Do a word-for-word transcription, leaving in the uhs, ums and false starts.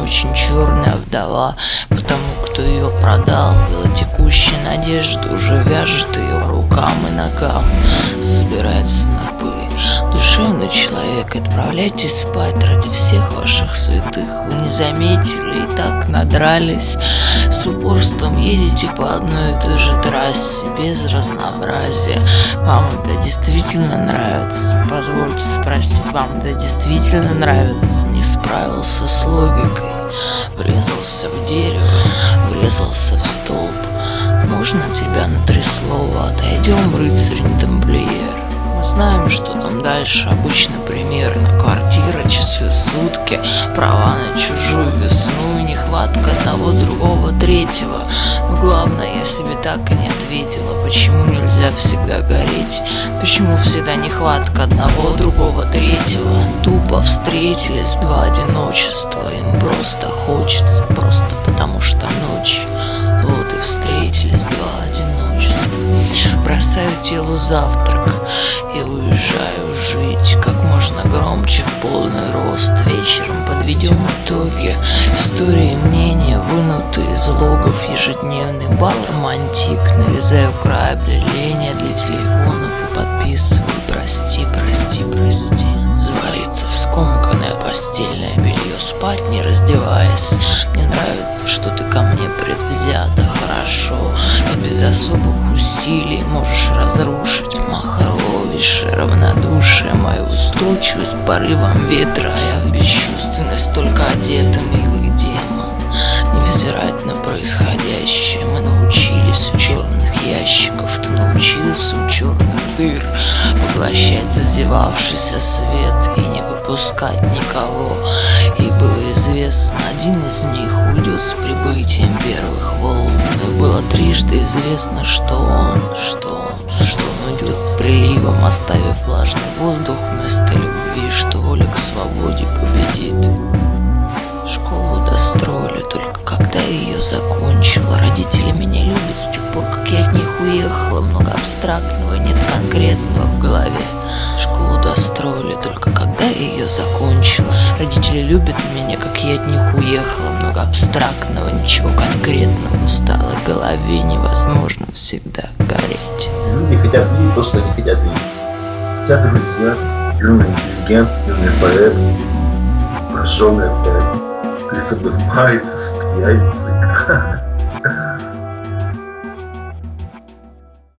очень черная вдова, потому кто ее продал, велотекущая надежда уже вяжет ее рукам и ногам, собирает снопы. Душевный человек, отправляйтесь спать ради всех ваших святых. Вы не заметили и так надрались, с упорством едете по одной и той же трассе, без разнообразия. Вам это действительно нравится? Позвольте спросить, вам это действительно нравится? Не справился с логикой, врезался в дерево, врезался в столб. Можно тебя на три слова? Отойдем, рыцарь не тамплиер. Мы знаем, что там дальше, обычно примерно. Квартира, часы, сутки, права на чужую весну и нехватка одного, другого, третьего. Но главное, я себе так и не ответила, почему нельзя всегда гореть, почему всегда нехватка одного, другого, третьего. Тупо встретились два одиночества, им просто хочется, просто потому что ночь. Вот и встретились два одиночества. Бросаю телу завтрак и уезжаю жить как можно громче в полный рост. Вечером подведем итоги, истории и мнения вынуты из логов. Ежедневный бал романтик, нарезаю край объявления для телефонов и подписываю: прости, прости, прости. Завалиться в скомканное постельное белье, спать не раздеваясь. Мне нравится, что ты ко мне предвзята хорошо, и без особых усилий можешь разрушить махровейшее равнодушие, мою устойчивость к порывам ветра. Я в бесчувственность только одета, милый демон. Невзирать на происходящее, мы научились у черных ящиков, ты научился у черных дыр поглощать зазевавшийся свет и не выпускать никого. И было известно, один из них уйдет с прибытием первых волн. И было трижды известно, что он, что он, что он уйдет с приливом, оставив влажный воздух вместо любви, что воля к свободе победит. Школу достроили только когда ее закончила. Родители меня любят с тех пор, как я от них уехала. Много абстрактного, нет конкретного в голове. Школу достроили только когда я ее закончила. Родители любят меня, как я от них уехала. Много абстрактного, ничего конкретного. Устала в голове, невозможно всегда гореть. Люди хотят видеть то, что они хотят видеть. Хотят друзья, юный интеллигент, юный поэт, прожженный поэт. Ты забывайся, спьяница.